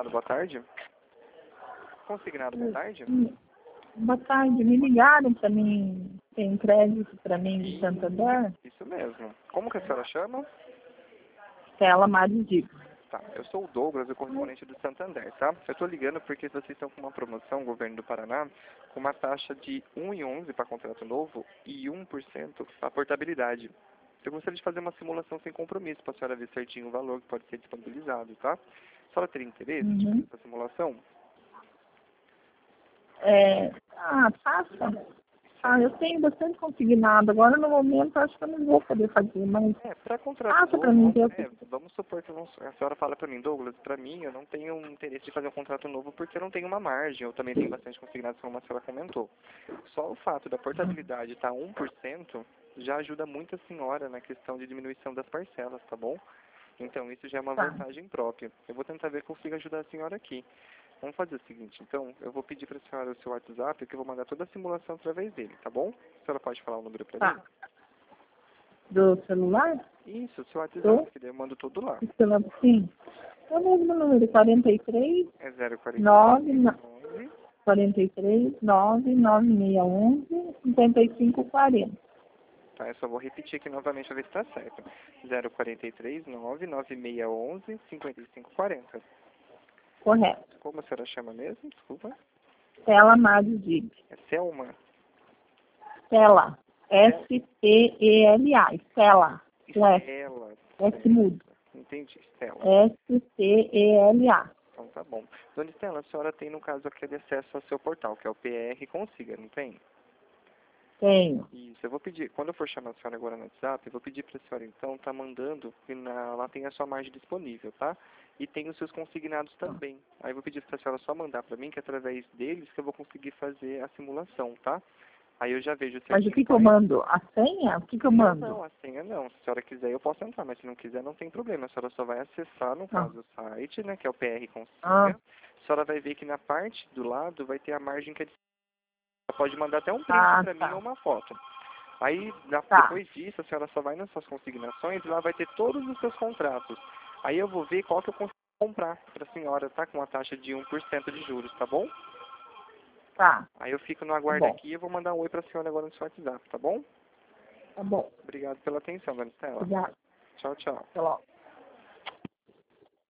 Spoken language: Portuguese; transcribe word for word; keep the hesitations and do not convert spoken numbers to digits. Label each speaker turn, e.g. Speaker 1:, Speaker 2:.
Speaker 1: Consignado, boa tarde. Consignado, boa tarde.
Speaker 2: Boa tarde, me ligaram para mim, tem crédito para mim de Santander?
Speaker 1: Isso mesmo. Como que a senhora chama?
Speaker 2: Stella Maridico.
Speaker 1: Tá, eu sou o Douglas, o correspondente do Santander, tá? Eu tô ligando porque vocês estão com uma promoção, governo do Paraná, com uma taxa de um vírgula onze para contrato novo e um por cento para portabilidade. Eu gostaria de fazer uma simulação sem compromisso para a senhora ver certinho o valor que pode ser disponibilizado, tá? A senhora teria interesse
Speaker 2: Uhum.
Speaker 1: de fazer essa simulação?
Speaker 2: É, ah, faça. Ah, eu tenho bastante consignado. Agora, no momento, acho que eu não vou poder fazer, mas
Speaker 1: É, para contrato
Speaker 2: passa para
Speaker 1: novo,
Speaker 2: mim. Eu...
Speaker 1: é, vamos supor que eu não- a senhora fala para mim, Douglas, para mim eu não tenho interesse de fazer um contrato novo porque eu não tenho uma margem, eu também tenho bastante consignado, como a senhora comentou. Só o fato da portabilidade estar um por cento já ajuda muito a senhora na questão de diminuição das parcelas, tá bom? Então isso já é uma
Speaker 2: Tá.
Speaker 1: vantagem própria. Eu vou tentar ver se consigo ajudar a senhora aqui. Vamos fazer o seguinte, então, eu vou pedir para a senhora o seu WhatsApp, que eu vou mandar toda a simulação através dele, tá bom? A senhora pode falar o número para
Speaker 2: Tá.
Speaker 1: mim?
Speaker 2: Do celular?
Speaker 1: Isso, o seu WhatsApp,
Speaker 2: Do?
Speaker 1: que daí eu mando tudo lá.
Speaker 2: Do celular, sim. É o mesmo número, quarenta e três,
Speaker 1: É zero quarenta
Speaker 2: nove,
Speaker 1: nove,
Speaker 2: quarenta e três, nove, nove seis um, cinquenta e cinco quarenta.
Speaker 1: tá? Eu só vou repetir aqui novamente para ver se está certo. zero quarenta três, nove, nove seis um, cinquenta e cinco quarenta.
Speaker 2: Correto.
Speaker 1: Como a senhora chama mesmo? Desculpa.
Speaker 2: Stella Maridico.
Speaker 1: É Selma?
Speaker 2: Stella. S T E L A. Stella. Com S.
Speaker 1: Estela.
Speaker 2: S mudo.
Speaker 1: Entendi, Estela.
Speaker 2: S T E L A.
Speaker 1: Então tá bom. Dona Estela, a senhora tem, no caso, aquele acesso ao seu portal, que é o P R Consiga, não tem?
Speaker 2: Tenho.
Speaker 1: Isso, eu vou pedir, quando eu for chamar a senhora agora no WhatsApp, eu vou pedir para a senhora, então, tá mandando, que na, lá tem a sua margem disponível, tá? E tem os seus consignados também. Aí eu vou pedir para a senhora só mandar para mim, que é através deles que eu vou conseguir fazer a simulação, tá? Aí eu já vejo certinho.
Speaker 2: Mas o que que eu mando? A senha? O que que eu
Speaker 1: Não,
Speaker 2: mando?
Speaker 1: não, a senha não. Se a senhora quiser, eu posso entrar, mas se não quiser, não tem problema. A senhora só vai acessar, no caso, o site, né, que é o P R Consiga.
Speaker 2: Ah.
Speaker 1: A senhora vai ver que na parte do lado vai ter a margem que é de... Ela pode mandar até um print
Speaker 2: Ah,
Speaker 1: para
Speaker 2: tá.
Speaker 1: mim ou uma foto. Aí, na-
Speaker 2: Tá.
Speaker 1: depois disso, a senhora só vai nas suas consignações e lá vai ter todos os seus contratos. Aí eu vou ver qual que eu consigo comprar para a senhora, tá? Com a taxa de um por cento de juros, tá bom?
Speaker 2: Tá.
Speaker 1: Aí eu fico no aguardo
Speaker 2: Tá bom.
Speaker 1: aqui e eu vou mandar um oi para a senhora agora no seu WhatsApp, tá bom?
Speaker 2: Tá bom.
Speaker 1: Obrigado pela atenção, dona Estela.
Speaker 2: Obrigada.
Speaker 1: Tchau, tchau.
Speaker 2: Até logo.